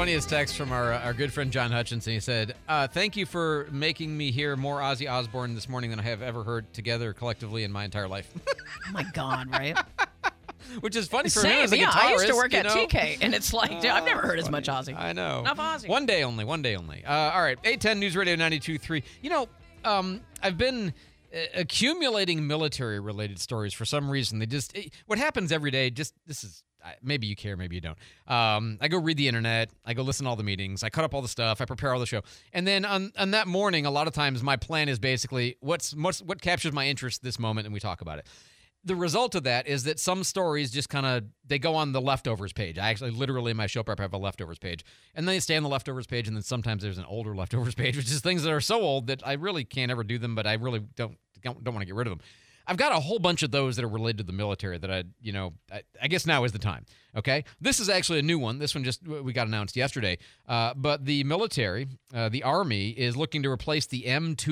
funniest text from our good friend John Hutchinson. He said, thank you for making me hear more Ozzy Osbourne this morning than I have ever heard together collectively in my entire life. Oh, my God, right? Which is funny for Same, him as a guitarist. I used to work at you know? TK, and it's like, I've never heard as much Ozzy. I know. Enough Ozzy. One day only. All right, 810 News Radio 92.3. You know, I've been accumulating military-related stories for some reason. What happens every day, maybe you care, maybe you don't. I go read the internet. I go listen to all the meetings. I cut up all the stuff. I prepare all the show. And then on that morning, a lot of times my plan is basically what captures my interest this moment, and we talk about it. The result of that is that some stories just they go on the leftovers page. I actually literally in my show prep have a leftovers page. And then they stay on the leftovers page, and then sometimes there's an older leftovers page, which is things that are so old that I really can't ever do them, but I really don't want to get rid of them. I've got a whole bunch of those that are related to the military that I guess now is the time, okay? This is actually a new one. This one we got announced yesterday. But the military, the Army, is looking to replace the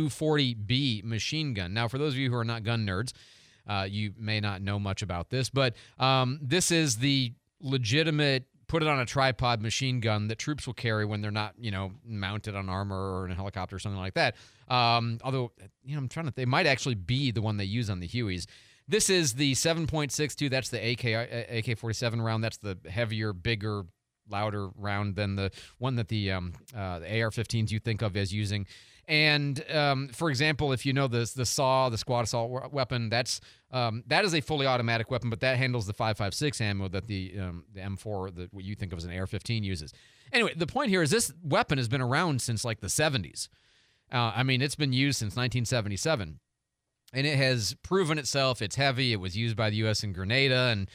M240B machine gun. Now, for those of you who are not gun nerds, you may not know much about this, but this is the legitimate put-it-on-a-tripod machine gun that troops will carry when they're not, mounted on armor or in a helicopter or something like that. Although, I'm trying to think, they might actually be the one they use on the Hueys. This is the 7.62. That's the AK-47 round. That's the heavier, bigger, louder round than the one that the AR-15s you think of as using. And for example, if you know the SAW, the squad assault weapon, that is a fully automatic weapon, but that handles the 5.56 ammo that the M4, what you think of as an AR-15 uses. Anyway, the point here is this weapon has been around since like the 70s. It's been used since 1977. And it has proven itself. It's heavy. It was used by the U.S. in Grenada and,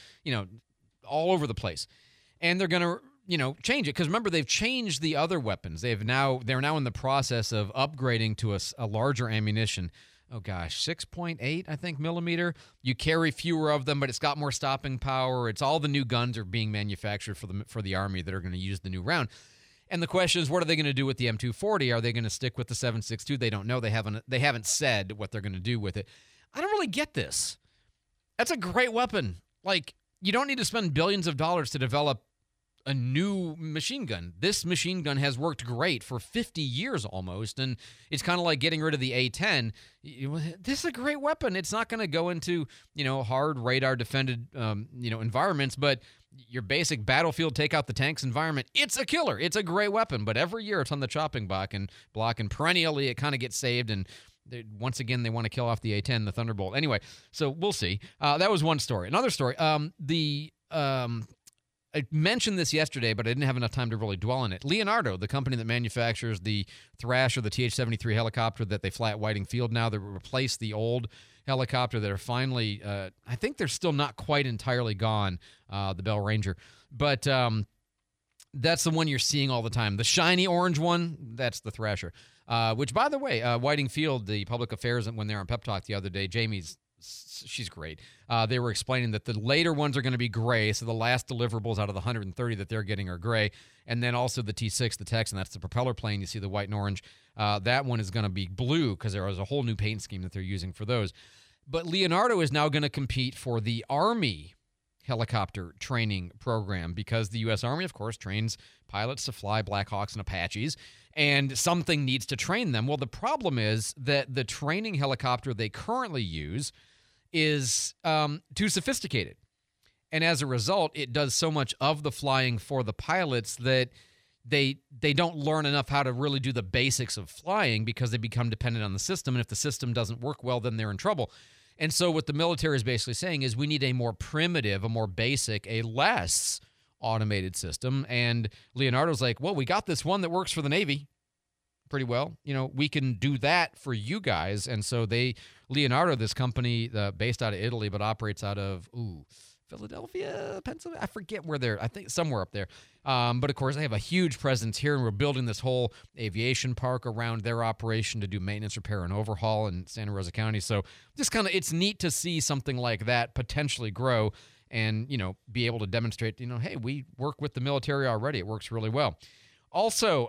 all over the place. And they're going to change it. Because remember, they've changed the other weapons. They're now in the process of upgrading to a larger ammunition. Oh, gosh, 6.8, I think, millimeter. You carry fewer of them, but it's got more stopping power. It's all the new guns are being manufactured for the Army that are going to use the new round. And the question is, what are they going to do with the M240? Are they going to stick with the 7.62? They don't know. They haven't said what they're going to do with it. I don't really get this. That's a great weapon. Like, you don't need to spend billions of dollars to develop a new machine gun. This machine gun has worked great for 50 years almost, and it's kind of like getting rid of the A-10. This is a great weapon. It's not going to go into, hard radar defended, environments, but your basic battlefield take out the tanks environment, it's a killer. It's a great weapon, but every year it's on the chopping block, and perennially it kind of gets saved, and once again they want to kill off the A-10, the Thunderbolt. Anyway, so we'll see. That was one story. Another story, I mentioned this yesterday, but I didn't have enough time to really dwell on it. Leonardo, the company that manufactures the Thrasher, the TH-73 helicopter that they fly at Whiting Field now, that replaced the old helicopter that are finally, I think they're still not quite entirely gone, the Bell Ranger. But that's the one you're seeing all the time. The shiny orange one, that's the Thrasher. Which, by the way, Whiting Field, the public affairs, when they were on Pep Talk the other day, she's great. They were explaining that the later ones are going to be gray, so the last deliverables out of the 130 that they're getting are gray. And then also the T6, the Texan, that's the propeller plane. You see the white and orange. That one is going to be blue because there is a whole new paint scheme that they're using for those. But Leonardo is now going to compete for the Army helicopter training program because the U.S. Army, of course, trains pilots to fly Black Hawks and Apaches, and something needs to train them. Well, the problem is that the training helicopter they currently use is too sophisticated. And as a result, it does so much of the flying for the pilots that they don't learn enough how to really do the basics of flying because they become dependent on the system. And if the system doesn't work well, then they're in trouble. And so what the military is basically saying is we need a more primitive, a more basic, a less automated system. And Leonardo's like, well, we got this one that works for the Navy pretty well. We can do that for you guys. And so Leonardo, this company based out of Italy, but operates out of, Philadelphia, Pennsylvania. I forget where I think somewhere up there. But of course, they have a huge presence here, and we're building this whole aviation park around their operation to do maintenance, repair, and overhaul in Santa Rosa County. So it's neat to see something like that potentially grow and, be able to demonstrate, hey, we work with the military already. It works really well. Also,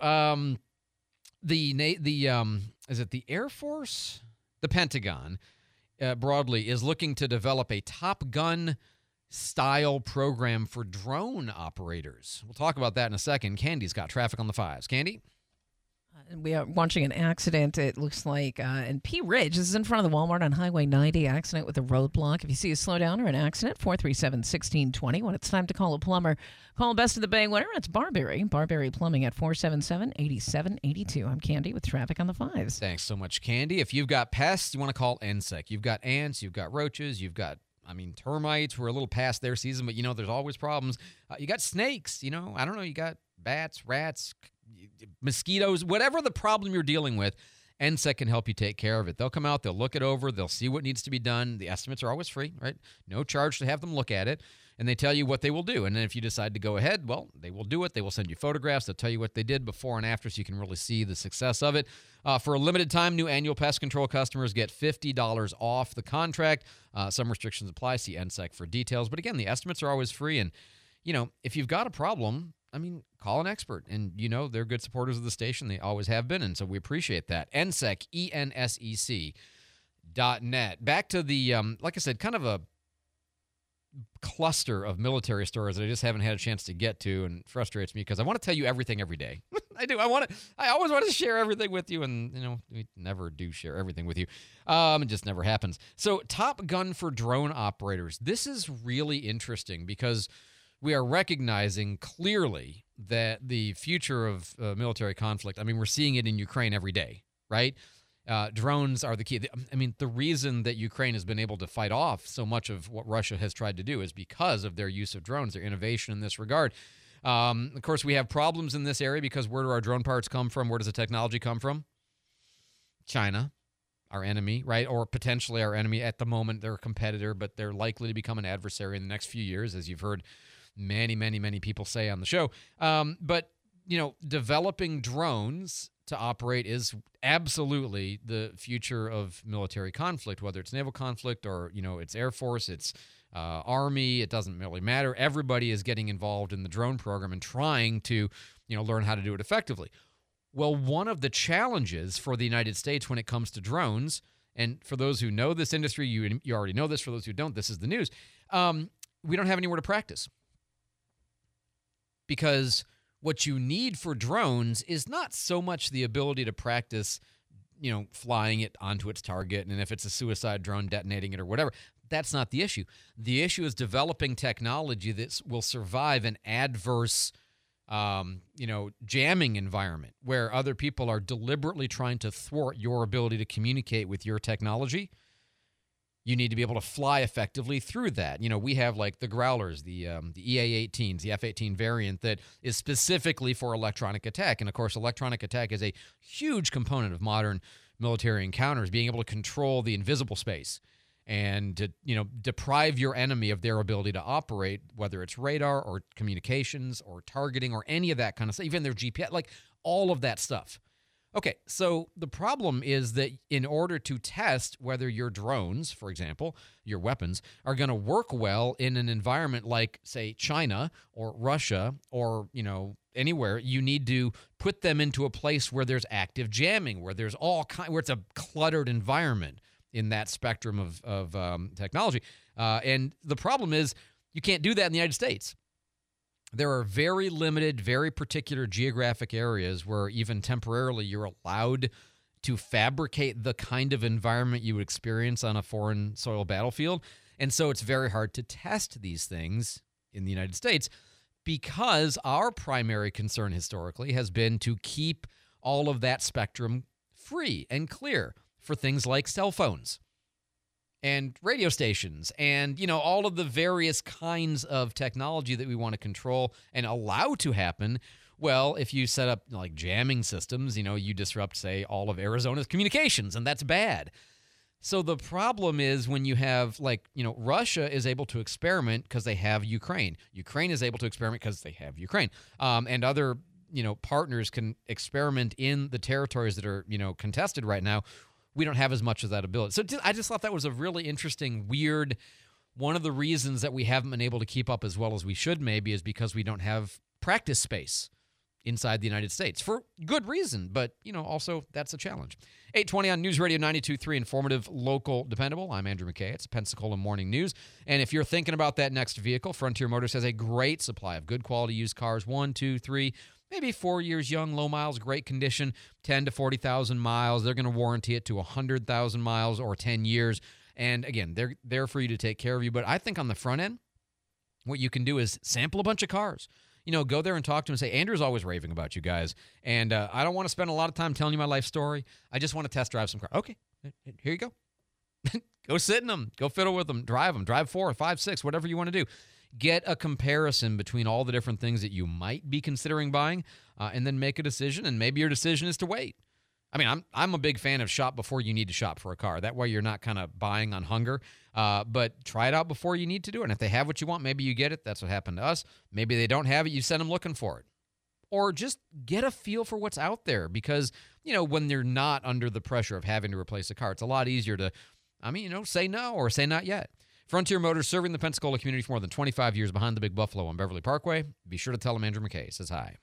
is it the Air Force? The Pentagon, broadly, is looking to develop a Top Gun style program for drone operators. We'll talk about that in a second. Candy's got traffic on the fives. Candy? We are watching an accident, it looks like, in Pea Ridge. This is in front of the Walmart on Highway 90. Accident with a roadblock. If you see a slowdown or an accident, 437-1620. When it's time to call a plumber, call Best of the Bay winner. It's Barberry. Barberry Plumbing at 477-8782. I'm Candy with traffic on the fives. Thanks so much, Candy. If you've got pests, you want to call NSEC. You've got ants, you've got roaches, you've got termites. We're a little past their season, but, there's always problems. You got snakes, I don't know. You got bats, rats, mosquitoes, whatever the problem you're dealing with, NSEC can help you take care of it. They'll come out, they'll look it over, they'll see what needs to be done. The estimates are always free, right? No charge to have them look at it, and they tell you what they will do. And then if you decide to go ahead, well, they will do it. They will send you photographs. They'll tell you what they did before and after so you can really see the success of it. For a limited time, new annual pest control customers get $50 off the contract. Some restrictions apply. See NSEC for details. But again, the estimates are always free. And, if you've got a problem, call an expert. And, they're good supporters of the station. They always have been. And so we appreciate that. NSEC, ENSEC.net. Back to the, like I said, kind of a cluster of military stories that I just haven't had a chance to get to, and frustrates me because I want to tell you everything every day. I do. I always want to share everything with you, and, we never do share everything with you. It just never happens. So Top Gun for drone operators. This is really interesting because we are recognizing clearly that the future of military conflict, we're seeing it in Ukraine every day, right? Drones are the key. The reason that Ukraine has been able to fight off so much of what Russia has tried to do is because of their use of drones, their innovation in this regard. Of course, we have problems in this area because where do our drone parts come from? Where does the technology come from? China, our enemy, right? Or potentially our enemy at the moment. They're a competitor, but they're likely to become an adversary in the next few years, as you've heard many, many, many people say on the show. But, developing drones to operate is absolutely the future of military conflict, whether it's naval conflict or, it's Air Force, it's Army, it doesn't really matter. Everybody is getting involved in the drone program and trying to, learn how to do it effectively. Well, one of the challenges for the United States when it comes to drones, and for those who know this industry, you already know this. For those who don't, this is the news. We don't have anywhere to practice. Because what you need for drones is not so much the ability to practice, flying it onto its target, and if it's a suicide drone, detonating it or whatever. That's not the issue. The issue is developing technology that will survive an adverse, jamming environment where other people are deliberately trying to thwart your ability to communicate with your technology. You need to be able to fly effectively through that. We have like the Growlers, the EA-18s, the F-18 variant that is specifically for electronic attack. And, of course, electronic attack is a huge component of modern military encounters, being able to control the invisible space and to, deprive your enemy of their ability to operate, whether it's radar or communications or targeting or any of that kind of stuff, even their GPS, like all of that stuff. Okay, so the problem is that in order to test whether your drones, for example, your weapons, are going to work well in an environment like, say, China or Russia or, anywhere, you need to put them into a place where there's active jamming, where there's where it's a cluttered environment in that spectrum of technology. And the problem is you can't do that in the United States. There are very limited, very particular geographic areas where even temporarily you're allowed to fabricate the kind of environment you would experience on a foreign soil battlefield. And so it's very hard to test these things in the United States because our primary concern historically has been to keep all of that spectrum free and clear for things like cell phones and radio stations and, all of the various kinds of technology that we want to control and allow to happen. Well, if you set up like jamming systems, you disrupt, say, all of Arizona's communications, and that's bad. So the problem is when you have Russia is able to experiment because they have Ukraine. Ukraine is able to experiment because they have Ukraine. And other, partners can experiment in the territories that are, contested right now. We don't have as much of that ability. So I just thought that was a really interesting, weird, one of the reasons that we haven't been able to keep up as well as we should maybe is because we don't have practice space inside the United States for good reason, but, also that's a challenge. 8:20 on News Radio 92.3, informative, local, dependable. I'm Andrew McKay. It's Pensacola Morning News. And if you're thinking about that next vehicle, Frontier Motors has a great supply of good quality used cars, 1, 2, 3, maybe 4 years young, low miles, great condition, 10 to 40,000 miles. They're going to warranty it to 100,000 miles or 10 years. And again, they're there for you to take care of you. But I think on the front end, what you can do is sample a bunch of cars. Go there and talk to him and say, Andrew's always raving about you guys, and I don't want to spend a lot of time telling you my life story. I just want to test drive some cars. Okay, here you go. Go sit in them. Go fiddle with them. Drive 4, 5, 6, whatever you want to do. Get a comparison between all the different things that you might be considering buying, and then make a decision, and maybe your decision is to wait. I mean, I'm a big fan of shop before you need to shop for a car. That way you're not kind of buying on hunger. But try it out before you need to do it. And if they have what you want, maybe you get it. That's what happened to us. Maybe they don't have it. You send them looking for it. Or just get a feel for what's out there. Because, when they're not under the pressure of having to replace a car, it's a lot easier to, say no or say not yet. Frontier Motors, serving the Pensacola community for more than 25 years, behind the Big Buffalo on Beverly Parkway. Be sure to tell them Andrew McKay says hi.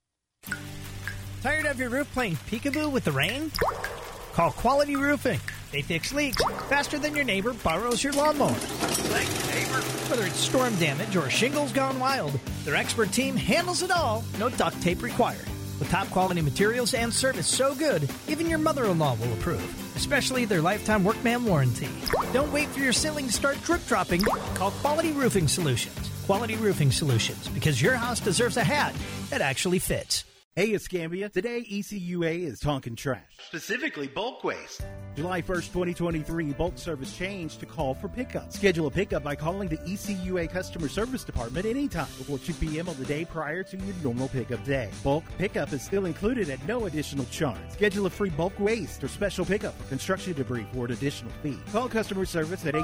Tired of your roof playing peekaboo with the rain? Call Quality Roofing. They fix leaks faster than your neighbor borrows your lawnmower. Thanks, neighbor. Whether it's storm damage or shingles gone wild, their expert team handles it all. No duct tape required. With top quality materials and service so good, even your mother-in-law will approve. Especially their lifetime workman warranty. Don't wait for your ceiling to start drip dropping. Call Quality Roofing Solutions. Quality Roofing Solutions, because your house deserves a hat that actually fits. Hey, it's Escambia. Today, ECUA is talking trash, specifically bulk waste. July 1st, 2023, bulk service changed to call for pickup. Schedule a pickup by calling the ECUA Customer Service Department anytime before 2 p.m. on the day prior to your normal pickup day. Bulk pickup is still included at no additional charge. Schedule a free bulk waste or special pickup for construction debris for an additional fee. Call customer service at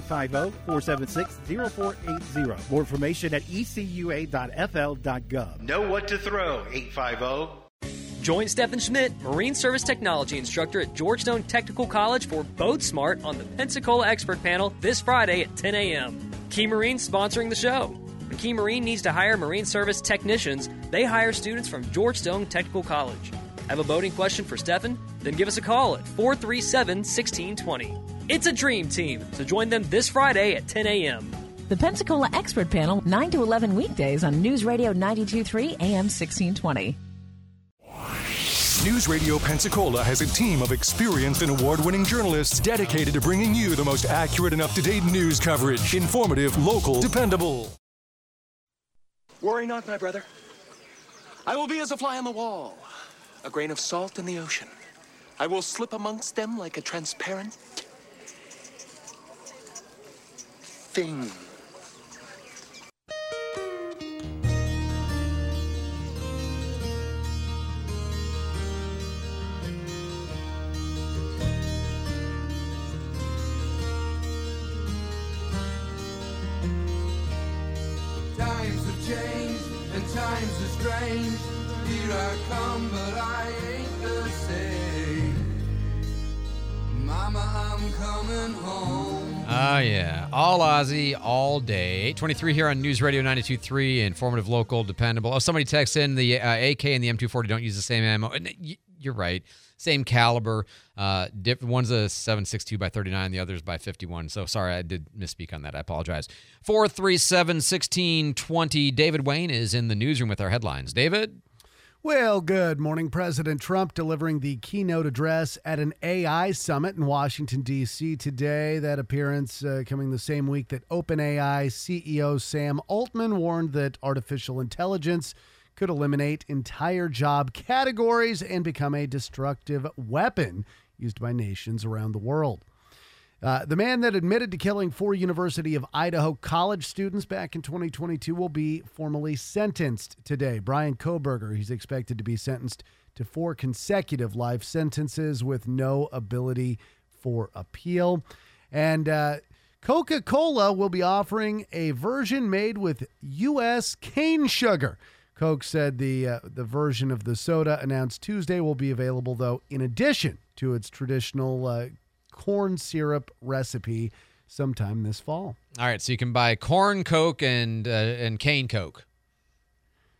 850-476-0480. More information at ecua.fl.gov. Know what to throw, 850. Join Stephen Schmidt, Marine Service Technology Instructor at Georgetown Technical College for Boat Smart on the Pensacola Expert Panel this Friday at 10 a.m. Key Marine sponsoring the show. When Key Marine needs to hire Marine Service technicians, they hire students from Georgetown Technical College. Have a boating question for Stephen? Then give us a call at 437-1620. It's a dream team, so join them this Friday at 10 a.m. The Pensacola Expert Panel, 9 to 11 weekdays on News Radio 92.3 AM 1620. News Radio Pensacola has a team of experienced and award-winning journalists dedicated to bringing you the most accurate and up-to-date news coverage. Informative, local, dependable. Worry not, my brother. I will be as a fly on the wall, a grain of salt in the ocean. I will slip amongst them like a transparent thing. Times are strange, here I come, but I ain't the same. Mama, I'm coming home. Yeah. All Aussie, all day. 823 here on News Radio 92.3, informative, local, dependable. Oh, somebody texts in the AK and the M240 don't use the same ammo. You're right. Same caliber. One's a 7.62 by 39, the other's by 51. So sorry, I did misspeak on that. I apologize. 437-1620. David Wayne is in the newsroom with our headlines. David? Well, good morning. President Trump delivering the keynote address at an AI summit in Washington, D.C. today. That appearance coming the same week that OpenAI CEO Sam Altman warned that artificial intelligence could eliminate entire job categories and become a destructive weapon used by nations around the world. The man that admitted to killing 4 University of Idaho college students back in 2022 will be formally sentenced today. Brian Kohberger, he's expected to be sentenced to 4 consecutive life sentences with no ability for appeal. And Coca-Cola will be offering a version made with U.S. cane sugar. Coke said the version of the soda announced Tuesday will be available, though, in addition to its traditional corn syrup recipe sometime this fall. All right, so you can buy corn Coke and cane Coke.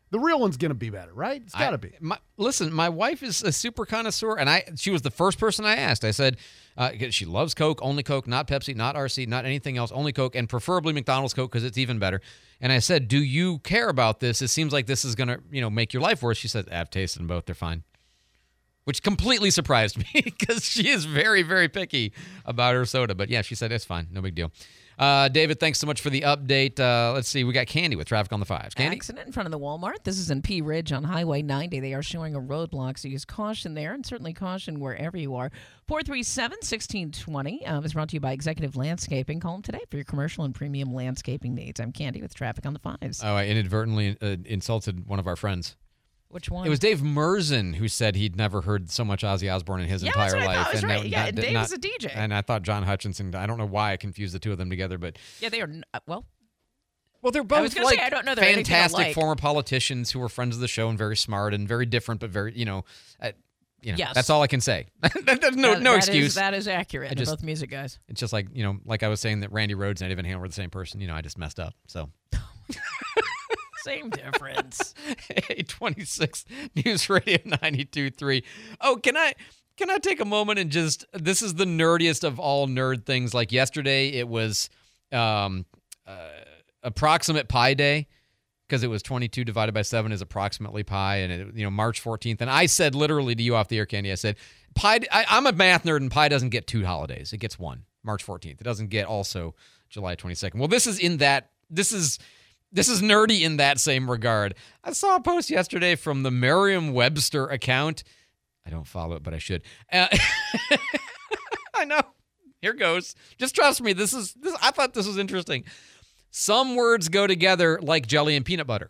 The real one's going to be better, right? It's got to be. Listen, my wife is a super connoisseur, and she was the first person I asked. I said, she loves Coke, only Coke, not Pepsi, not RC, not anything else, only Coke, and preferably McDonald's Coke because it's even better. And I said, do you care about this? It seems like this is going to, make your life worse. She said, I've tasted them both. They're fine. Which completely surprised me because she is very, very picky about her soda. But yeah, she said, it's fine. No big deal. David, thanks so much for the update. Let's see. We got Candy with traffic on the 5s. Candy? Accident in front of the Walmart. This is in P Ridge on Highway 90. They are showing a roadblock, so use caution there and certainly caution wherever you are. 437-1620 is brought to you by Executive Landscaping. Call them today for your commercial and premium landscaping needs. I'm Candy with traffic on the 5s. Oh, I inadvertently insulted one of our friends. Which one? It was Dave Merzen who said he'd never heard so much Ozzy Osbourne in his entire that's what life. I thought. And right. And Dave's a DJ. And I thought John Hutchinson. I don't know why I confused the two of them together, but yeah, they are. Well, they're both say, I don't know fantastic former politicians who were friends of the show and very smart and very different, but very yes. That's all I can say. There's no excuse. That is accurate. They're both music guys. It's just like like I was saying that Randy Rhoads and Eddie Van Halen were the same person. I just messed up. So. Same difference. 826 News Radio 92.3. Oh, can I take a moment and this is the nerdiest of all nerd things. Like yesterday, it was approximate pi day because it was 22 divided by 7 is approximately pi, and March 14th. And I said literally to you off the air, Candy, I said, pi. I'm a math nerd, and pi doesn't get 2 holidays. It gets 1, March 14th. It doesn't get also July 22nd. Well, this is nerdy in that same regard. I saw a post yesterday from the Merriam-Webster account. I don't follow it, but I should. I know. Here goes. Just trust me. This. I thought this was interesting. Some words go together like jelly and peanut butter.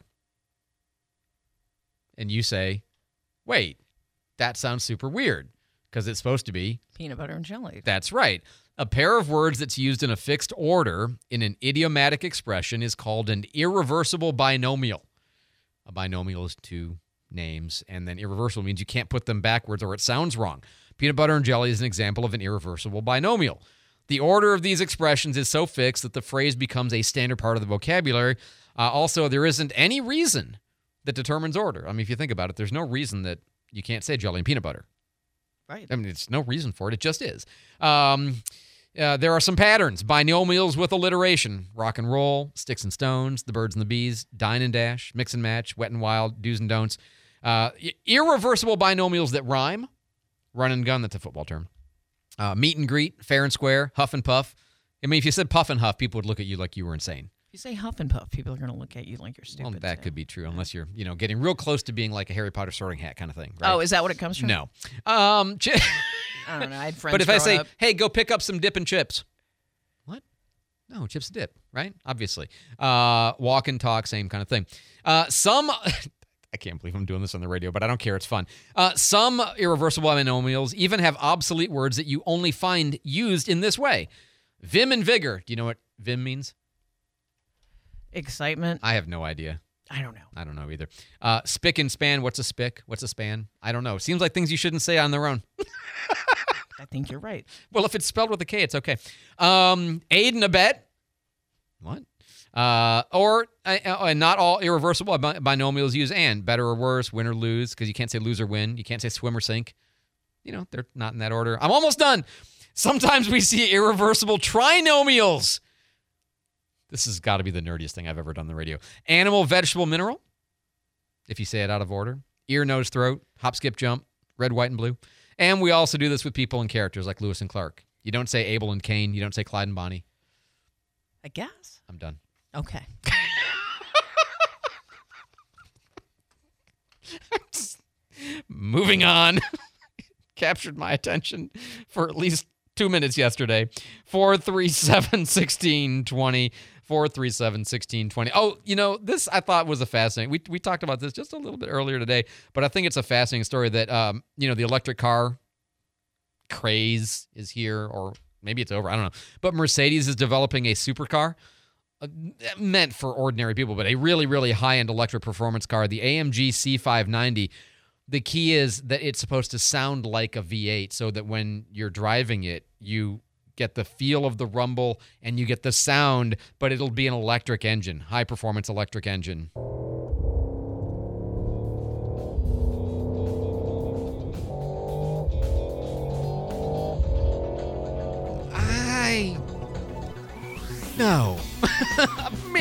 And you say, wait, that sounds super weird because it's supposed to be peanut butter and jelly. That's right. A pair of words that's used in a fixed order in an idiomatic expression is called an irreversible binomial. A binomial is 2 names, and then irreversible means you can't put them backwards or it sounds wrong. Peanut butter and jelly is an example of an irreversible binomial. The order of these expressions is so fixed that the phrase becomes a standard part of the vocabulary. Also, there isn't any reason that determines order. I mean, if you think about it, there's no reason that you can't say jelly and peanut butter. Right. I mean, it's no reason for it. It just is. There are some patterns. Binomials with alliteration. Rock and roll, sticks and stones, the birds and the bees, dine and dash, mix and match, wet and wild, do's and don'ts. Irreversible binomials that rhyme. Run and gun, that's a football term. Meet and greet, fair and square, huff and puff. I mean, if you said puff and huff, people would look at you like you were insane. If you say huff and puff, people are going to look at you like you're stupid. Well, that could be true, unless you're, getting real close to being like a Harry Potter sorting hat kind of thing. Right? Oh, is that what it comes from? No. I don't know. I had friends. But if I say, up. hey, go pick up some dip and chips. What? No, chips and dip, right? Obviously. Walk and talk, same kind of thing. I can't believe I'm doing this on the radio, but I don't care. It's fun. Some irreversible binomials even have obsolete words that you only find used in this way. Vim and vigor. Do you know what vim means? Excitement. I have no idea. I don't know. I don't know either. Spick and span. What's a spick? What's a span? I don't know. Seems like things you shouldn't say on their own. I think you're right. Well, if it's spelled with a K, it's okay. Aid and abet. What? And not all irreversible binomials use and. Better or worse, win or lose, because you can't say lose or win. You can't say swim or sink. They're not in that order. I'm almost done. Sometimes we see irreversible trinomials. This has got to be the nerdiest thing I've ever done on the radio. Animal, vegetable, mineral, if you say it out of order. Ear, nose, throat, hop, skip, jump, red, white, and blue. And we also do this with people and characters like Lewis and Clark. You don't say Abel and Cain. You don't say Clyde and Bonnie. I guess. I'm done. Okay. Moving on. Captured my attention for at least 2 minutes yesterday. 437-1620. 437-1620. Oh, this I thought was a fascinating. We talked about this just a little bit earlier today, but I think it's a fascinating story that the electric car craze is here, or maybe it's over. I don't know. But Mercedes is developing a supercar meant for ordinary people, but a really, really high-end electric performance car, the AMG C590. The key is that it's supposed to sound like a V8 so that when you're driving it, you get the feel of the rumble and you get the sound, but it'll be an electric engine, high-performance electric engine.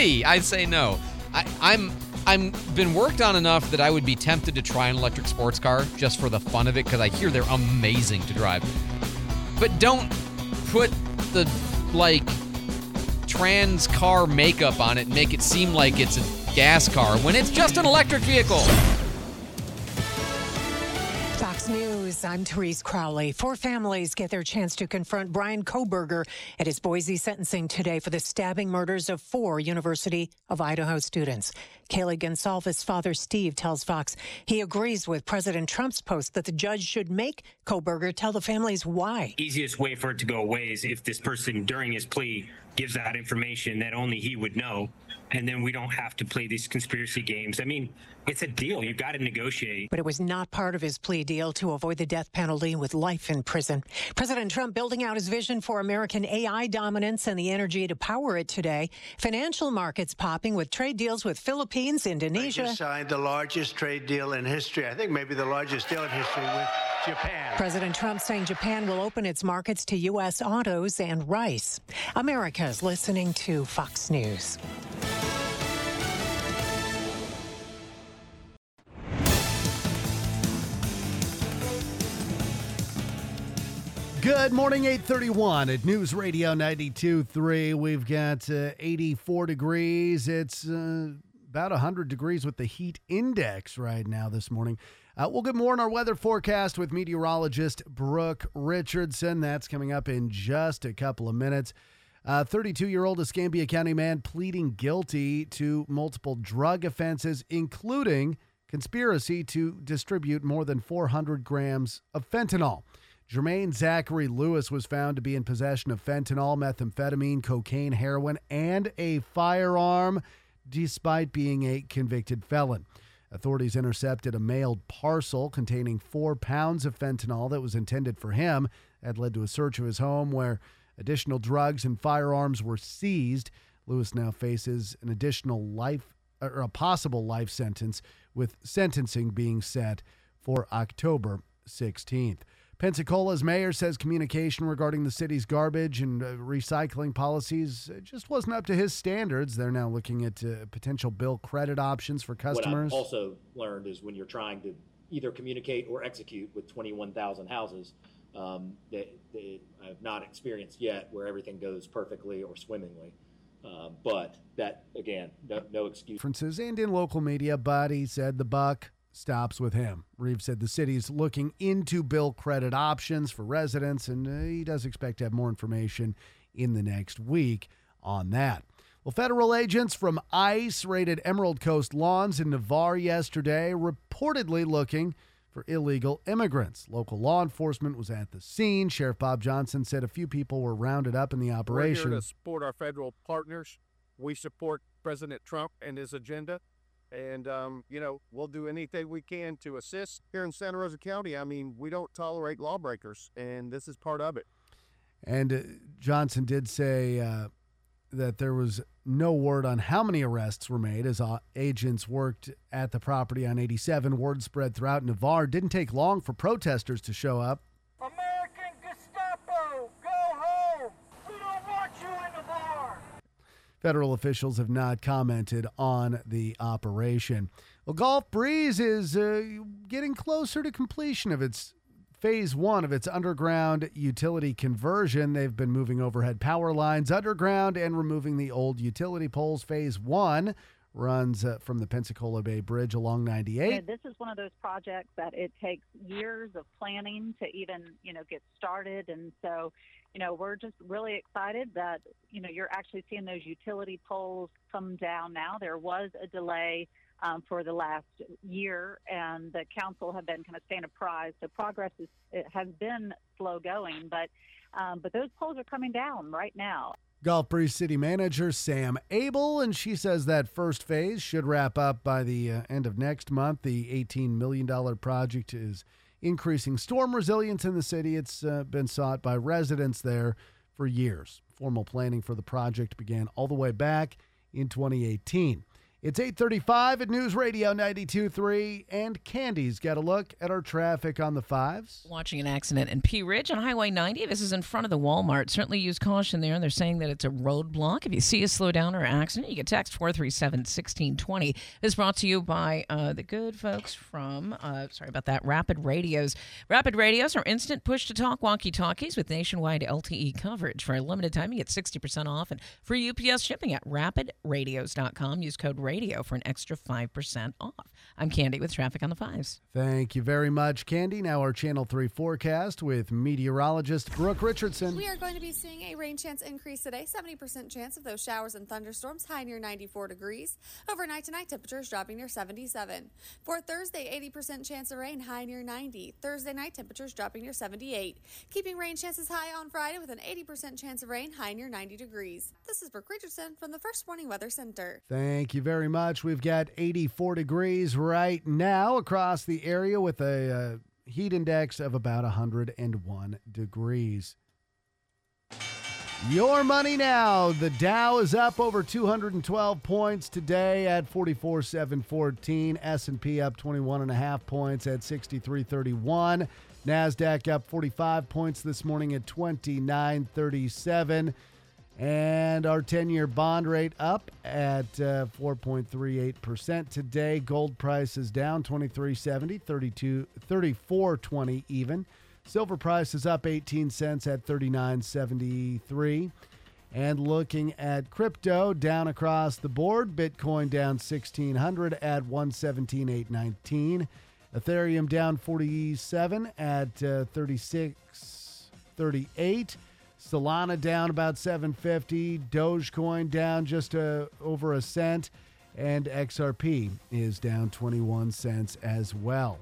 me, I say no. I'm been worked on enough that I would be tempted to try an electric sports car just for the fun of it because I hear they're amazing to drive. But don't put the trans car makeup on it and make it seem like it's a gas car when it's just an electric vehicle. Fox News, I'm Therese Crowley. 4 families get their chance to confront Brian Kohberger at his Boise sentencing today for the stabbing murders of 4 University of Idaho students. Kaylee Gonsalves' father, Steve, tells Fox he agrees with President Trump's post that the judge should make Kohberger tell the families why. Easiest way for it to go away is if this person, during his plea, gives out information that only he would know, and then we don't have to play these conspiracy games. I mean, it's a deal. You've got to negotiate. But it was not part of his plea deal to avoid the death penalty with life in prison. President Trump building out his vision for American AI dominance and the energy to power it today. Financial markets popping with trade deals with Philippines, Indonesia. They just signed the largest trade deal in history. I think maybe the largest deal in history with Japan. President Trump saying Japan will open its markets to U.S. autos and rice. America's listening to Fox News. Good morning, 8:31 at News Radio 92.3. We've got 84 degrees. It's about 100 degrees with the heat index right now this morning. We'll get more on our weather forecast with meteorologist Brooke Richardson. That's coming up in just a couple of minutes. 32-year-old Escambia County man pleading guilty to multiple drug offenses, including conspiracy to distribute more than 400 grams of fentanyl. Jermaine Zachary Lewis was found to be in possession of fentanyl, methamphetamine, cocaine, heroin, and a firearm, despite being a convicted felon. Authorities intercepted a mailed parcel containing 4 pounds of fentanyl that was intended for him. That led to a search of his home where additional drugs and firearms were seized. Lewis now faces an additional a possible life sentence, with sentencing being set for October 16th. Pensacola's mayor says communication regarding the city's garbage and recycling policies just wasn't up to his standards. They're now looking at potential bill credit options for customers. What I've also learned is when you're trying to either communicate or execute with 21,000 houses, that I have not experienced yet where everything goes perfectly or swimmingly. But that, again, no excuse. Differences and in local media, but he said the buck stops with him. Reeves said the city's looking into bill credit options for residents, and he does expect to have more information in the next week on that. Well, federal agents from ICE raided Emerald Coast Lawns in Navarre yesterday, reportedly looking for illegal immigrants. Local law enforcement was at the scene. Sheriff Bob Johnson said a few people were rounded up in the operation. We're here to support our federal partners. We support President Trump and his agenda. And, we'll do anything we can to assist here in Santa Rosa County. I mean, we don't tolerate lawbreakers, and this is part of it. And Johnson did say that there was no word on how many arrests were made as agents worked at the property on 87. Word spread throughout Navarre. Didn't take long for protesters to show up. American Gestapo, go home. We don't want you in Navarre. Federal officials have not commented on the operation. Well, Gulf Breeze is getting closer to completion of its phase 1 of its underground utility conversion. They've been moving overhead power lines underground and removing the old utility poles. Phase 1 runs from the Pensacola Bay Bridge along 98. Yeah, this is one of those projects that it takes years of planning to even, get started. And so, we're just really excited that, you're actually seeing those utility poles come down now. There was a delay for the last year, and the council have been kind of staying apprised. So progress has been slow going, but those poles are coming down right now. Gulf Breeze City Manager Sam Abel, and she says that first phase should wrap up by the end of next month. The $18 million project is increasing storm resilience in the city. It's been sought by residents there for years. Formal planning for the project began all the way back in 2018. It's 8:35 at News Radio 92.3, and Candy's got a look at our traffic on the 5s. Watching an accident in Pea Ridge on Highway 90. This is in front of the Walmart. Certainly use caution there. They're saying that it's a roadblock. If you see a slowdown or accident, you can text 437-1620. This is brought to you by the good folks from, Rapid Radios. Rapid Radios are instant push-to-talk walkie-talkies with nationwide LTE coverage. For a limited time, you get 60% off and free UPS shipping at rapidradios.com. Use code radio for an extra 5% off. I'm Candy with traffic on the 5s. Thank you very much, Candy. Now our Channel 3 forecast with meteorologist Brooke Richardson. We are going to be seeing a rain chance increase today. 70% chance of those showers and thunderstorms, high near 94 degrees. Overnight tonight, temperatures dropping near 77. For Thursday, 80% chance of rain, high near 90. Thursday night, temperatures dropping near 78. Keeping rain chances high on Friday with an 80% chance of rain, high near 90 degrees. This is Brooke Richardson from the First Warning Weather Center. Thank you very much. We've got 84 degrees right now across the area with a heat index of about 101 degrees. Your money now. The Dow is up over 212 points today at 44,714. S&P up 21.5 points at 63.31. NASDAQ up 45 points this morning at 29.37. And our 10-year bond rate up at 4.38% today. Gold price is down $23.70, $34.20 even. Silver price is up 18 cents at $39.73. And looking at crypto, down across the board. Bitcoin down 1,600 at 117,819. Ethereum down 47 at 36.38. Solana down about 750. Dogecoin down just over a cent. And XRP is down 21 cents as well.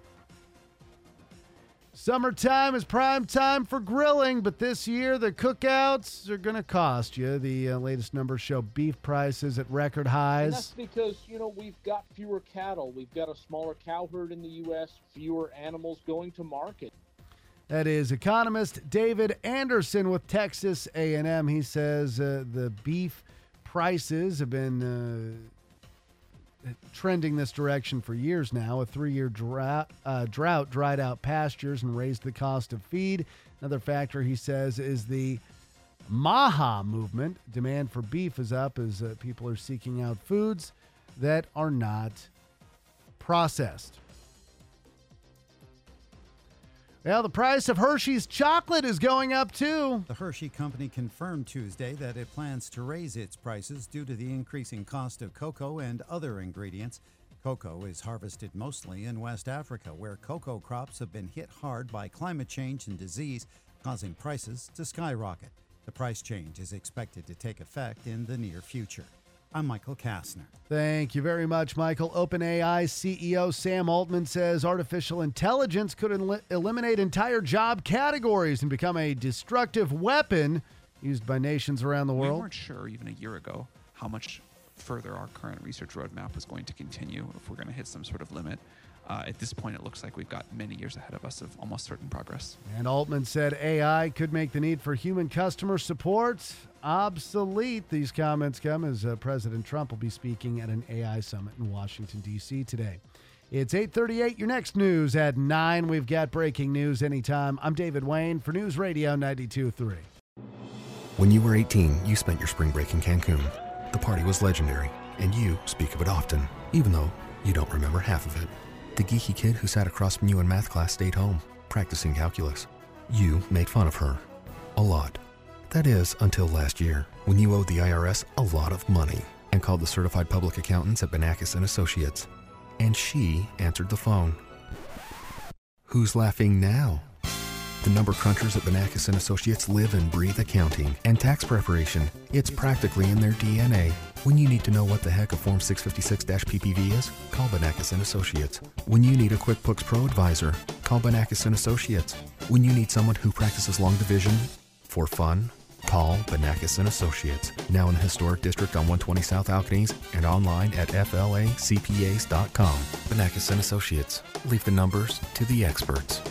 Summertime is prime time for grilling, but this year the cookouts are going to cost you. The latest numbers show beef prices at record highs. And that's because, we've got fewer cattle. We've got a smaller cow herd in the U.S., fewer animals going to market. That is economist David Anderson with Texas A&M. He says the beef prices have been trending this direction for years now. A 3-year drought dried out pastures and raised the cost of feed. Another factor, he says, is the MAHA movement. Demand for beef is up as people are seeking out foods that are not processed. Well, the price of Hershey's chocolate is going up, too. The Hershey Company confirmed Tuesday that it plans to raise its prices due to the increasing cost of cocoa and other ingredients. Cocoa is harvested mostly in West Africa, where cocoa crops have been hit hard by climate change and disease, causing prices to skyrocket. The price change is expected to take effect in the near future. I'm Michael Kastner. Thank you very much, Michael. OpenAI CEO Sam Altman says artificial intelligence could eliminate entire job categories and become a destructive weapon used by nations around the world. We weren't sure even a year ago how much further our current research roadmap was going to continue, if we're going to hit some sort of limit. At this point, it looks like we've got many years ahead of us of almost certain progress. And Altman said AI could make the need for human customer support obsolete. These comments come as President Trump will be speaking at an AI summit in Washington, D.C. today. It's 8:38. Your next news at 9. We've got breaking news anytime. I'm David Wayne for News Radio 92.3. When you were 18, you spent your spring break in Cancun. The party was legendary, and you speak of it often, even though you don't remember half of it. The geeky kid who sat across from you in math class stayed home, practicing calculus. You made fun of her. A lot. That is, until last year, when you owed the IRS a lot of money and called the certified public accountants at Banakis & Associates. And she answered the phone. Who's laughing now? The number crunchers at Banakis & Associates live and breathe accounting and tax preparation. It's practically in their DNA. When you need to know what the heck a Form 656-PPV is, call Banakis & Associates. When you need a QuickBooks Pro advisor, call Banakis & Associates. When you need someone who practices long division for fun, call Banakis & Associates. Now in the Historic District on 120 South Alcanese and online at flacpas.com. Banakis & Associates. Leave the numbers to the experts.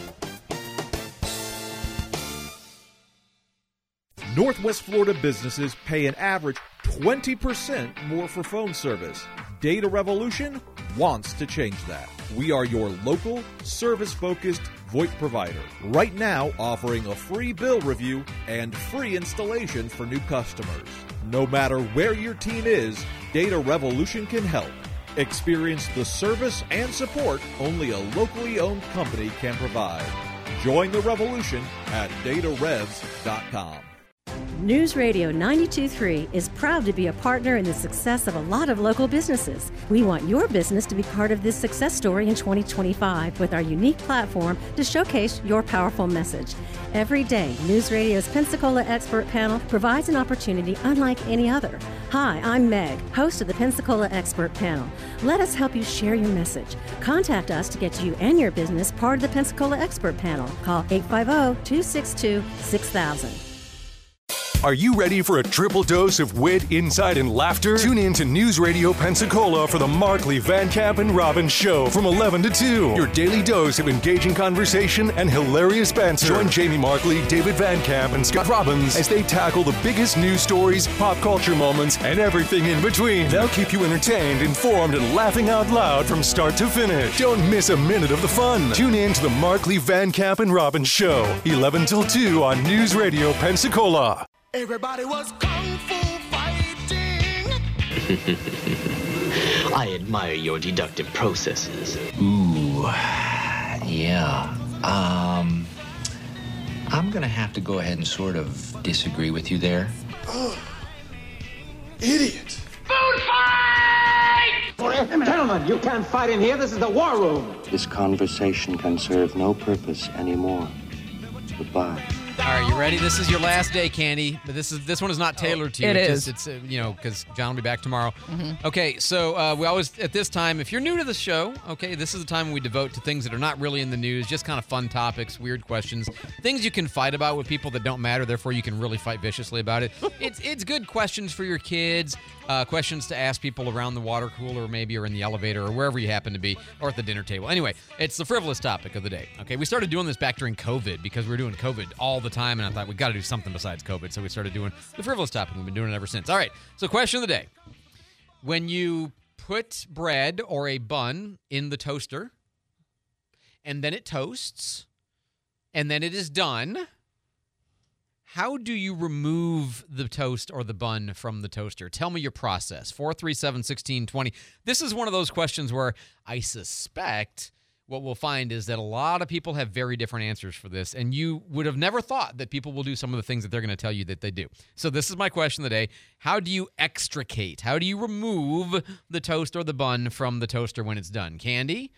Northwest Florida businesses pay an average 20% more for phone service. Data Revolution wants to change that. We are your local, service-focused VoIP provider. Right now, offering a free bill review and free installation for new customers. No matter where your team is, Data Revolution can help. Experience the service and support only a locally owned company can provide. Join the revolution at datarevs.com. News Radio 92.3 is proud to be a partner in the success of a lot of local businesses. We want your business to be part of this success story in 2025 with our unique platform to showcase your powerful message. Every day, News Radio's Pensacola Expert Panel provides an opportunity unlike any other. Hi, I'm Meg, host of the Pensacola Expert Panel. Let us help you share your message. Contact us to get you and your business part of the Pensacola Expert Panel. Call 850-262-6000. Are you ready for a triple dose of wit, insight, and laughter? Tune in to News Radio Pensacola for the Markley, Van Camp, and Robbins Show from 11 to 2. Your daily dose of engaging conversation and hilarious banter. Join Jamie Markley, David Van Camp, and Scott Robbins as they tackle the biggest news stories, pop culture moments, and everything in between. They'll keep you entertained, informed, and laughing out loud from start to finish. Don't miss a minute of the fun. Tune in to the Markley, Van Camp, and Robbins Show, 11 till 2 on News Radio Pensacola. Everybody was kung fu fighting. I admire your deductive processes. Ooh, yeah. I'm gonna have to go ahead and sort of disagree with you there. Oh, idiot. Food fight! Gentlemen, you can't fight in here. This is the war room. This conversation can serve no purpose anymore. Goodbye. All right, you ready? This is your last day, Candy. But this one is not tailored to you. It is. It's because John will be back tomorrow. Mhm. Okay, so we always at this time, if you're new to the show, okay, this is the time we devote to things that are not really in the news, just kind of fun topics, weird questions, things you can fight about with people that don't matter. Therefore, you can really fight viciously about it. It's good questions for your kids, questions to ask people around the water cooler, maybe, or in the elevator, or wherever you happen to be, or at the dinner table. Anyway, it's the frivolous topic of the day. Okay, we started doing this back during COVID because we were doing COVID all the time, and I thought we got to do something besides COVID, so we started doing the frivolous topic. We've been doing it ever since. All right, so question of the day. When you put bread or a bun in the toaster, and then it toasts, and then it is done, how do you remove the toast or the bun from the toaster? Tell me your process. 437-1620. This is one of those questions where I suspect what we'll find is that a lot of people have very different answers for this, and you would have never thought that people will do some of the things that they're going to tell you that they do. So this is my question of the day. How do you extricate? How do you remove the toast or the bun from the toaster when it's done? Candy?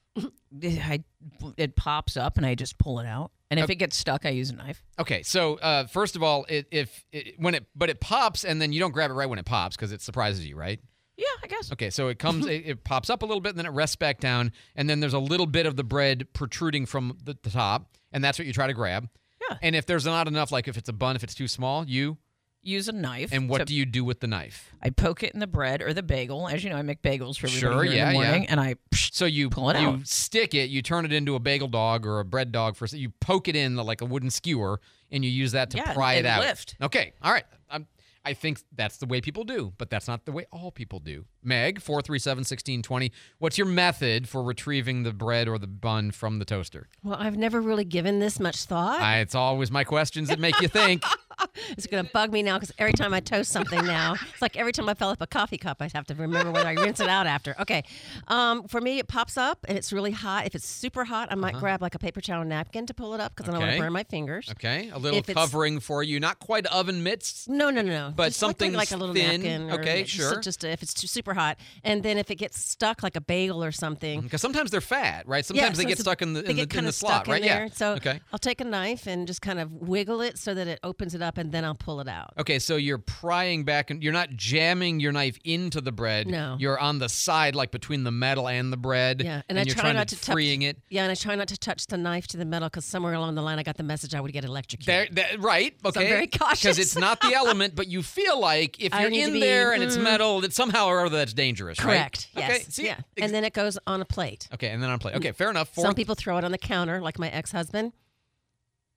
It pops up, and I just pull it out. And if it gets stuck, I use a knife. Okay, so first of all, it pops, and then you don't grab it right when it pops because it surprises you, right? Yeah, I guess. Okay, so it comes, it pops up a little bit, and then it rests back down, and then there's a little bit of the bread protruding from the top, and that's what you try to grab. Yeah. And if there's not enough, like if it's a bun, if it's too small, you use a knife. And what do you do with the knife? I poke it in the bread or the bagel. As you know, I make bagels for everybody Sure, here in the morning, and I so you pull it out. stick it, you turn it into a bagel dog or a bread dog for you poke it in like a wooden skewer, and you use that to pry it out. Lift. Okay, all right. I think that's the way people do, but that's not the way all people do. Meg, 437-1620, what's your method for retrieving the bread or the bun from the toaster? Well, I've never really given this much thought. It's always my questions that make you think. It's going to bug me now because every time I toast something now, it's like every time I fill up a coffee cup, I have to remember whether I rinse it out after. Okay. For me, it pops up and it's really hot. If it's super hot, I might grab like a paper towel napkin to pull it up because I don't want to burn my fingers. Okay. A little covering for you. Not quite oven mitts. No. But just something like a little thin. napkin. Okay, sure. Just if it's too super hot. And then if it gets stuck like a bagel or something. Because sometimes they're fat, right? Sometimes they get stuck in the slot, right? Yeah. So okay. I'll take a knife and just kind of wiggle it so that it opens it up and then I'll pull it out. Okay, so you're prying back and you're not jamming your knife into the bread. No. You're on the side, like between the metal and the bread. Yeah, and I you're try trying not to to freeing it. Yeah, and I try not to touch the knife to the metal because somewhere along the line I got the message I would get electrocuted. Right, okay. So I'm very cautious. Because it's not the element, but you feel like if you're in there and it's metal, that somehow or other that's dangerous, Correct, right? yes. Okay, see? Yeah. And then it goes on a plate. Okay, and then on a plate. Okay, fair enough. Some people throw it on the counter, like my ex-husband.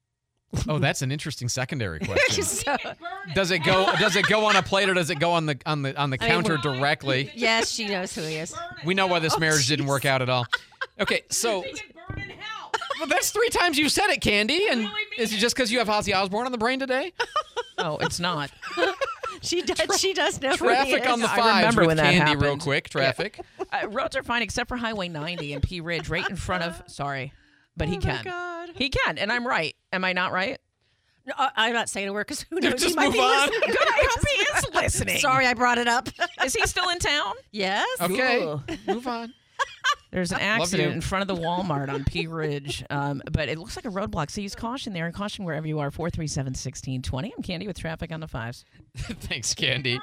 Oh, that's an interesting secondary question. So- Does it go on a plate or does it go on the counter directly? Yes, she knows who he is. We know why this marriage didn't work out at all. Okay, so well, that's 3 times you said it, Candy. And is it just because you have Ozzy Osbourne on the brain today? Oh, it's not. She does know who he Traffic is. on the I fives remember with when that Candy real happened. quick. Traffic. Roads are fine except for Highway 90 and Pea Ridge, right in front of. Sorry, but he can. God. He can, and I'm right. Am I not right? No, I'm not saying a word because who knows? Just he might move be on. listening. Good, I hope he is listening. Sorry, I brought it up. Is he still in town? Yes. Okay, Ooh. move on. There's an Love accident you. in front of the Walmart on Pea Ridge, but it looks like a roadblock. So use caution there and caution wherever you are. 437-1620. I'm Candy with traffic on the 5s. Thanks, Candy.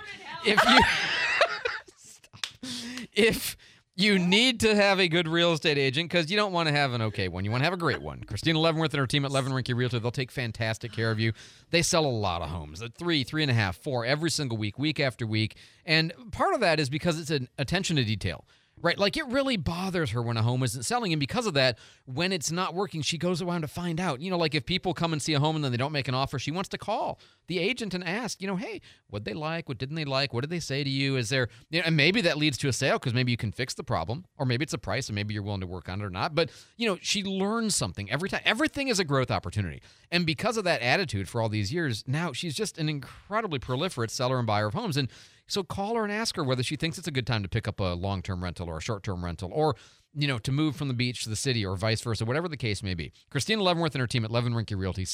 If you need to have a good real estate agent, because you don't want to have an okay one, you want to have a great one. Christina Leavenworth and her team at Levin Rinke Realty, they'll take fantastic care of you. They sell a lot of homes, 3, 3.5, 4 every single week after week. And part of that is because it's an attention to detail. Right, like it really bothers her when a home isn't selling, and because of that, when it's not working, she goes around to find out. You know, like if people come and see a home and then they don't make an offer, she wants to call the agent and ask, hey, what'd they like? What didn't they like? What did they say to you? Is there, and maybe that leads to a sale because maybe you can fix the problem, or maybe it's a price and maybe you're willing to work on it or not. But, she learns something every time. Everything is a growth opportunity. And because of that attitude for all these years, now she's just an incredibly proliferate seller and buyer of homes. And so call her and ask her whether she thinks it's a good time to pick up a long-term rental or a short-term rental or, to move from the beach to the city or vice versa, whatever the case may be. Christina Leavenworth and her team at Levin Rinke Realty,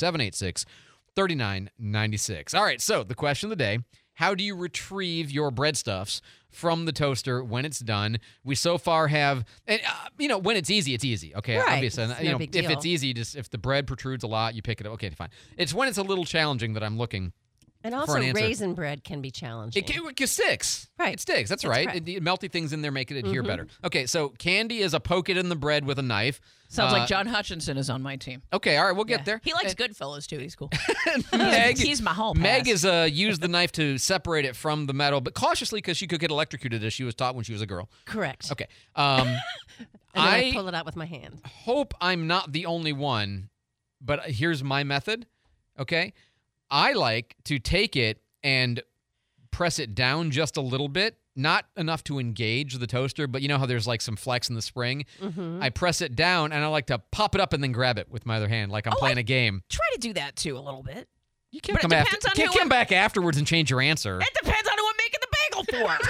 786-3996. All right, so the question of the day, how do you retrieve your breadstuffs from the toaster when it's done? We so far have, and, when it's easy, it's easy. Okay, Right. obviously. It's no big if deal. it's easy, just if the bread protrudes a lot, you pick it up. Okay, fine. It's when it's a little challenging that I'm looking. And for also, an answer. raisin bread can be challenging. It sticks. Right. It sticks. That's right. correct. The melty things in there make it adhere Mhm. better. Okay, so Candy is a poke it in the bread with a knife. Sounds like John Hutchinson is on my team. Okay, all right, we'll get there. He likes Goodfellas too. He's cool. Meg, he's my hall Meg pass. is used the knife to separate it from the metal, but cautiously because she could get electrocuted as she was taught when she was a girl. Correct. Okay. And then I pull it out with my hand. Hope I'm not the only one, but here's my method. Okay, I like to take it and press it down just a little bit, not enough to engage the toaster, but you know how there's like some flex in the spring? Mhm. I press it down and I like to pop it up and then grab it with my other hand like I'm playing a game. Try to do that too a little bit. You can't But come, it depends on can't who come back afterwards and change your answer. It depends on who I'm making the bagel for.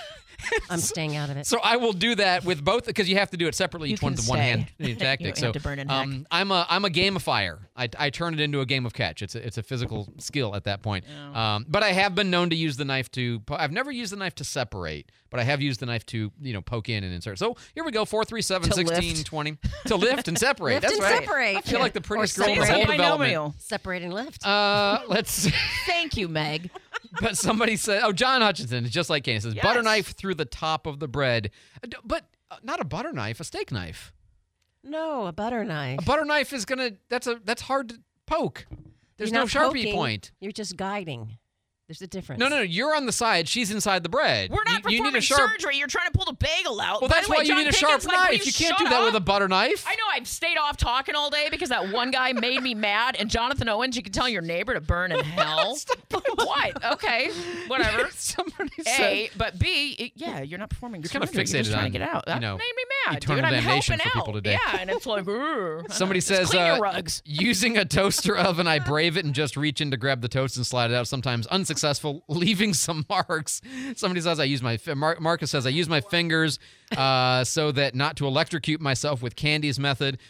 I'm staying out of it. So I will do that with both because you have to do it separately. You Each one's can a one-hand stay. tactic. You So have to burn in heck. I'm a gamifier. I turn it into a game of catch. It's a physical skill at that point. But I have been known to use the knife to. I've never used the knife to separate, but I have used the knife to poke in and insert. So here we go. 437-1620 to lift and separate. Lift That's and right. separate. I feel like the prettiest Or girl in the whole separate. development. Separate and lift. Let's. Thank you, Meg. But somebody said, John Hutchinson, it's just like Kane. It says, Yes. butter knife through the top of the bread. But not a butter knife, a steak knife. No, a butter knife. A butter knife is that's hard to poke. There's You're no not Sharpie poking, point. You're just guiding. There's a difference. No, you're on the side. She's inside the bread. We're not you need performing a sharp. surgery. You're trying to pull the bagel out. Well, By that's the way, why you John need a Pickens, sharp like, will knife. You can't shut do that with up? a butter knife. I know. I've stayed off talking all day because that one guy made me mad. And Jonathan Owens, you can tell your neighbor to burn in hell. What? Okay, whatever. Somebody A, but B, you're not performing You're kind of surgery. You're just fixated trying on, to get out. That you know, made me mad, eternal dude. I'm damnation helping for people out. today. Yeah, and it's like, Somebody just says, clean your rugs. using a toaster oven, I brave it and just reach in to grab the toast and slide it out. Sometimes unsuccessful, leaving some marks. Somebody says, Marcus says, I use my fingers so that not to electrocute myself with Candy's method.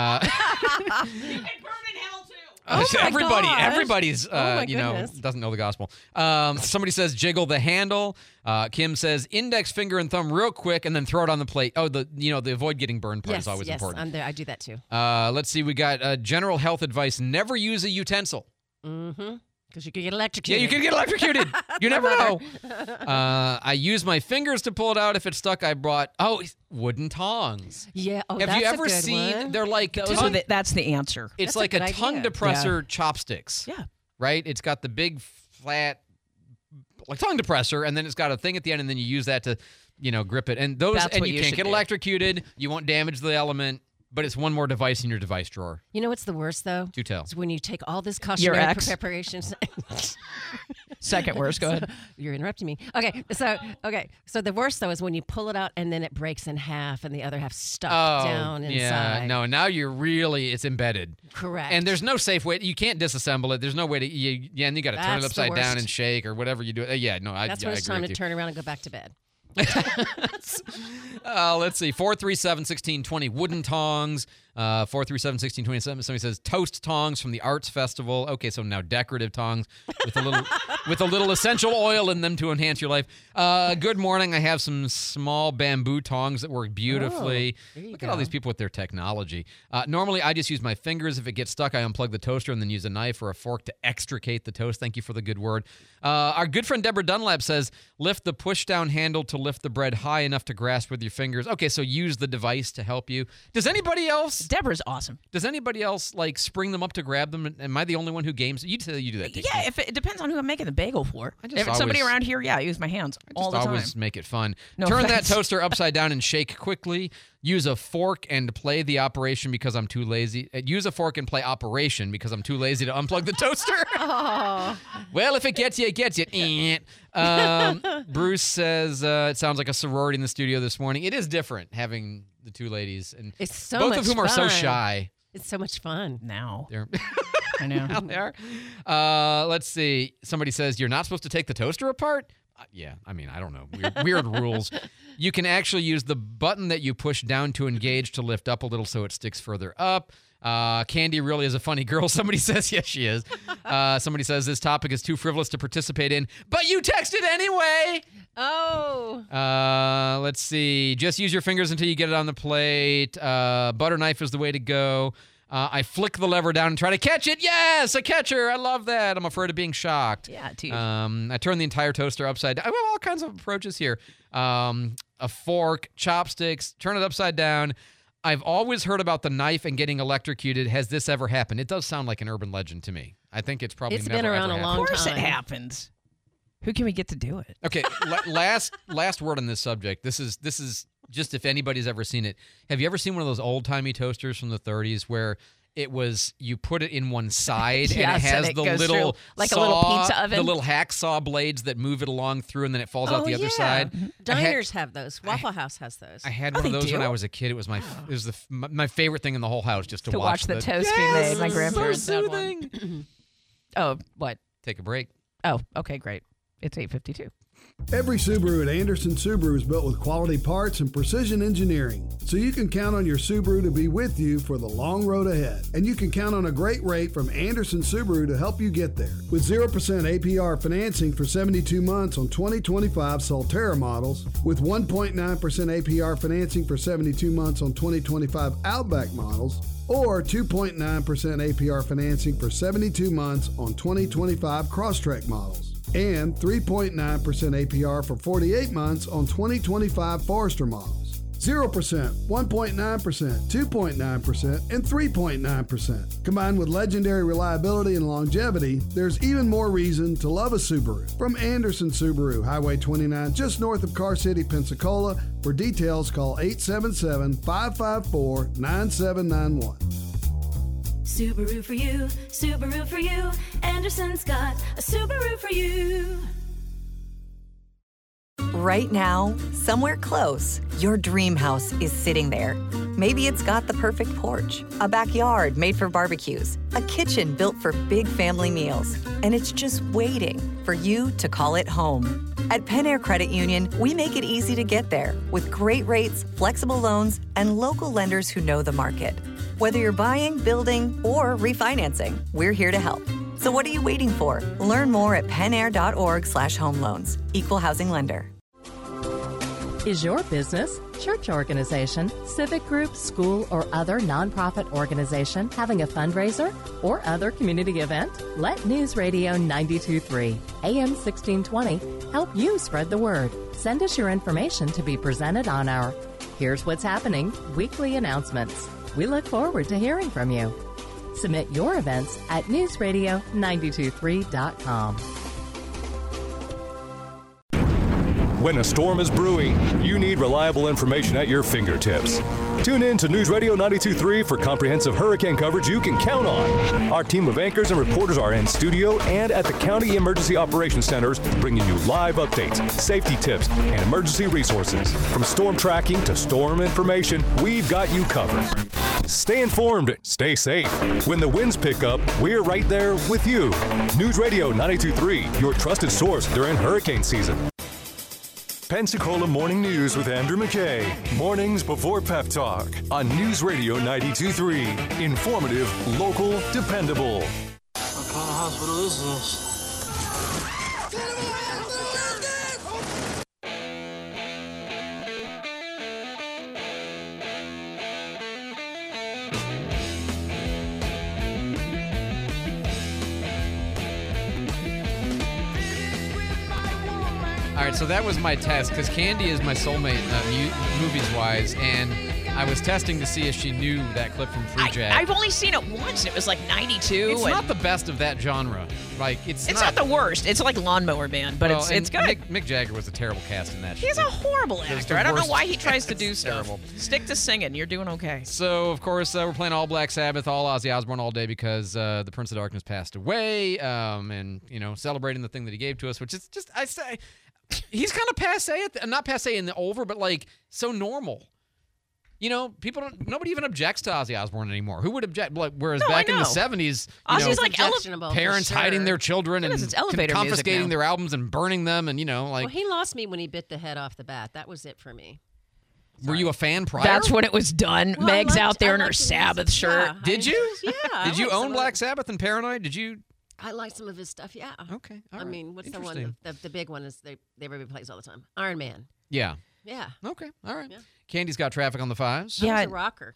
Oh my Everybody's, my goodness. doesn't know the gospel. Somebody says jiggle the handle. Kim says index finger and thumb real quick and then throw it on the plate. Oh, the avoid getting burned part Yes, is always yes, important. I'm there. I do that too. Let's see. We got general health advice. Never use a utensil. Mm-hmm. Because you could get Yeah, electrocuted. you can get electrocuted. You never know. I use my fingers to pull it out. If it's stuck, I brought wooden tongs. Yeah. Oh, Have that's you a ever good seen? one. They're like That's the answer. It's That's a like good a tongue idea. depressor chopsticks. Yeah. Right. It's got the big flat like tongue depressor, and then it's got a thing at the end, and then you use that to grip it. And those That's and what you you can't should get do. electrocuted. You won't damage the element. but it's one more device in your device drawer. You know what's the worst, though? Do tell. It's when you take all this Your cautionary ex. preparations. Second worst. Go ahead. You're interrupting me. Okay, so the worst though is when you pull it out and then it breaks in half and the other half stuck down inside. Yeah, no, now it's embedded. Correct. And there's no safe way. You can't disassemble it. There's no way to. And you got to turn it That's the upside down worst. and shake or whatever you do. That's when I it's agree time with to you. turn around and go back to bed. Let's see. 437-1620 wooden tongs. 437-1620. Somebody says toast tongs from the Arts Festival. Okay, so now decorative tongs with a little essential oil in them to enhance your life. Good morning. I have some small bamboo tongs that work beautifully. Look at all these people with their technology. Normally, I just use my fingers. If it gets stuck, I unplug the toaster and then use a knife or a fork to extricate the toast. Thank you for the good word. Our good friend Deborah Dunlap says, lift the push-down handle to lift the bread high enough to grasp with your fingers. Okay, so use the device to help you. Does anybody else? Deborah's awesome. Does anybody else spring them up to grab them? Am I the only one who games? You say you do that. Yeah, if it depends on who I'm making the bagel for. just If it's somebody always- around here, I use my hands all the time. Always make it fun. No Turn offense. that toaster upside down and shake quickly. Use a fork and play the operation because I'm too lazy. Use a fork and play operation because I'm too lazy to unplug the toaster. Oh. Well, if it gets you, it gets you. Bruce says it sounds like a sorority in the studio this morning. It is different having the two ladies, and It's so both much of whom are so fun. shy. It's so much fun. Now. I know. Now they are. Let's see. Somebody says you're not supposed to take the toaster apart. Yeah, I mean, I don't know. Weird rules. You can actually use the button that you push down to engage to lift up a little so it sticks further up. Candy really is a funny girl. Somebody says, yes, she is. Somebody says this topic is too frivolous to participate in, but you texted anyway. Oh. Let's see. Just use your fingers until you get it on the plate. Butter knife is the way to go. I flick the lever down and try to catch it. Yes, a catcher. I love that. I'm afraid of being shocked. Yeah, too. I turn the entire toaster upside down. I have all kinds of approaches here. A fork, chopsticks, turn it upside down. I've always heard about the knife and getting electrocuted. Has this ever happened? It does sound like an urban legend to me. I think it's probably It's never been around ever a happened. long Of course time. it happens. Who can we get to do it? Okay, last word on this subject. This is just if anybody's ever seen it. Have you ever seen one of those old-timey toasters from the 30s where it was you put it in one side and it Yes, has and it the goes little through like a saw, little pizza oven? the little hacksaw blades that move it along through and then it falls out the other side. Diners have those. Waffle House has those. I had one of those when I was a kid. It was my favorite thing in the whole house just to watch the toast be made. My grandparents had one. Oh, what? Take a break. Oh, okay, great. It's 8:52. Every Subaru at Anderson Subaru is built with quality parts and precision engineering, so you can count on your Subaru to be with you for the long road ahead. And you can count on a great rate from Anderson Subaru to help you get there. With 0% APR financing for 72 months on 2025 Solterra models, with 1.9% APR financing for 72 months on 2025 Outback models, or 2.9% APR financing for 72 months on 2025 Crosstrek models. And 3.9% APR for 48 months on 2025 Forester models. 0%, 1.9%, 2.9%, and 3.9%. Combined with legendary reliability and longevity, there's even more reason to love a Subaru. From Anderson Subaru, Highway 29, just north of Car City, Pensacola. For details, call 877-554-9791. Subaru for you, Subaru for you. Anderson's got a Subaru for you. Right now, somewhere close, your dream house is sitting there. Maybe it's got the perfect porch, a backyard made for barbecues, a kitchen built for big family meals, and it's just waiting for you to call it home. At Pen Air Credit Union, we make it easy to get there with great rates, flexible loans, and local lenders who know the market. Whether you're buying, building, or refinancing, we're here to help. So what are you waiting for? Learn more at penair.org/home loans. Equal housing lender. Is your business, church organization, civic group, school, or other nonprofit organization having a fundraiser or other community event? Let News Radio 92.3 AM 1620 help you spread the word. Send us your information to be presented on our Here's What's Happening weekly announcements. We look forward to hearing from you. Submit your events at newsradio923.com. When a storm is brewing, you need reliable information at your fingertips. Tune in to News Radio 92.3 for comprehensive hurricane coverage you can count on. Our team of anchors and reporters are in studio and at the County Emergency Operations Centers, bringing you live updates, safety tips, and emergency resources. From storm tracking to storm information, we've got you covered. Stay informed, stay safe. When the winds pick up, we're right there with you. News Radio 92.3, your trusted source during hurricane season. Pensacola Morning News with Andrew McKay. Mornings before Pep Talk on News Radio 92.3. Informative, local, dependable. What kind of hospital is this? All right, so that was my test because Candy is my soulmate movies-wise, and I was testing to see if she knew that clip from Free Jack. I've only seen it once. It was like 92. It's not the best of that genre. Like it's not the worst. It's like Lawnmower Man, but it's good. Mick Jagger was a terrible cast in that. He's a horrible actor. I don't know why he tries to do stuff. Terrible. Stick to singing. You're doing okay. So, of course, we're playing all Black Sabbath, all Ozzy Osbourne all day because the Prince of Darkness passed away, and, celebrating the thing that he gave to us, which is just, I say, he's kind of passe, not passe in the over, but like so normal. Nobody even objects to Ozzy Osbourne anymore. Who would object? Whereas back in the 70s, Ozzy's like parents hiding their children and confiscating their their albums and burning them, and Well, he lost me when he bit the head off the bat. That was it for me. Were you a fan prior? That's when it was done. Well, Meg's out there in her Sabbath shirt. Yeah, Did you? Yeah. Did you own Black Sabbath and Paranoid? Did you? I like some of his stuff. Yeah. Okay. All right. I mean, what's the one? The big one is they everybody plays all the time. Iron Man. Yeah. Yeah. Okay. All right. Yeah. Candy's got traffic on the fives. I was a rocker.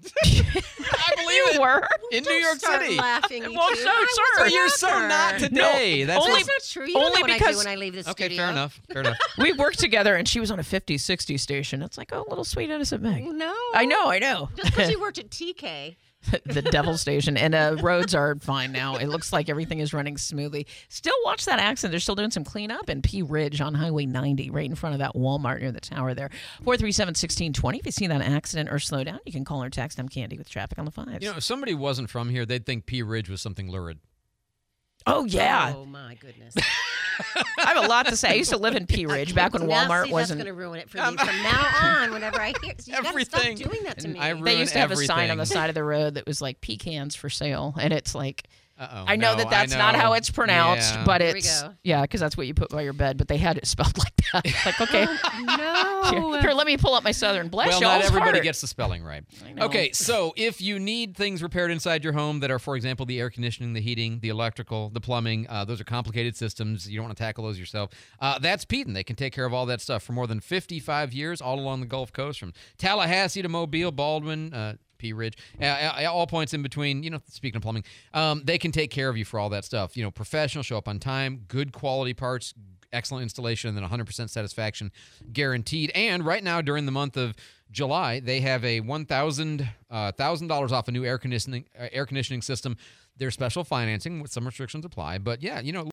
I believe you were in New York City. Laughing. Well, So you're so not today. No, That's That's not true. You only know what because I do when I leave the studio. Okay, fair enough. Fair enough. We worked together, and she was on a 50, 60 station. It's like, little sweet innocent Meg. No. I know. Just because you worked at TK. The devil station, and roads are fine now. It looks like everything is running smoothly. Still watch that accident. They're still doing some cleanup in P Ridge on Highway 90, right in front of that Walmart near the tower there. 437-1620. If you see that accident or slow down, you can call or text I'm Candy with traffic on the fives. If somebody wasn't from here, they'd think P Ridge was something lurid. Oh, yeah. Oh, my goodness. I have a lot to say. I used to live in P Ridge back when Walmart wasn't. That's going to ruin it for me from now on whenever I hear it. You got to stop doing that to me. They used to have a sign on the side of the road that was like pecans for sale, and it's like, I know that's not how it's pronounced, but it's, because that's what you put by your bed, but they had it spelled like that. Like, okay. No. Here, let me pull up my Southern. Bless you. Well, not everybody gets the spelling right. Okay, so if you need things repaired inside your home that are, for example, the air conditioning, the heating, the electrical, the plumbing, those are complicated systems. You don't want to tackle those yourself. That's Peden. They can take care of all that stuff for more than 55 years, all along the Gulf Coast, from Tallahassee to Mobile, Baldwin, P Ridge, all points in between. Speaking of plumbing, they can take care of you for all that stuff. Professional, show up on time, good quality parts, excellent installation, and then 100% satisfaction guaranteed. And right now, during the month of July, they have a $1,000 off a new air conditioning system. Their special financing with some restrictions apply. But yeah,